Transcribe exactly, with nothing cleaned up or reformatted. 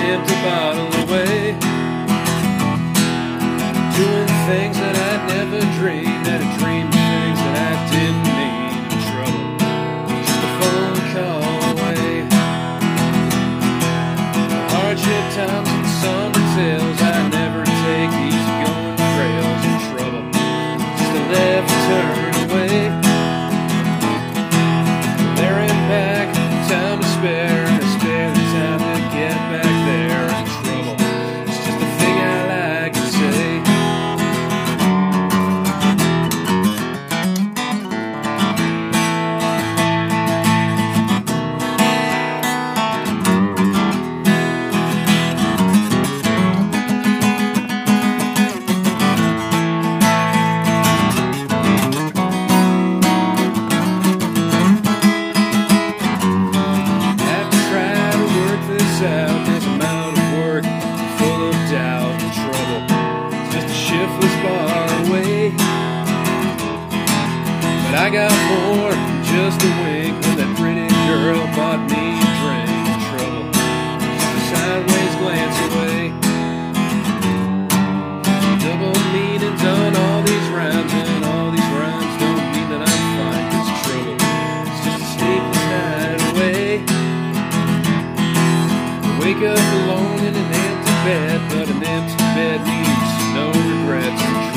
empty bottle away. Doing things that I'd never dreamed, that I dreamed of things that I didn't mean. In trouble, just a phone call away. The hardship times and somber tales, I never take easy going trails. In trouble, just a left turn away. There and back, time to spare, and to spare the time to get back there. In trouble, it's just a thing I like to say. Out, cause I'm out of work, full of doubt and trouble, just a shiftless bar away. But I got more than just a wink when that pretty girl bought me a drink. In trouble, just a sideways glance away. Double meanings on all these rhymes, and all these rhymes don't mean that I'm fine. Cause trouble, it's just a sleepless night away. Wake up alone in an empty bed, but an empty bed means no regrets.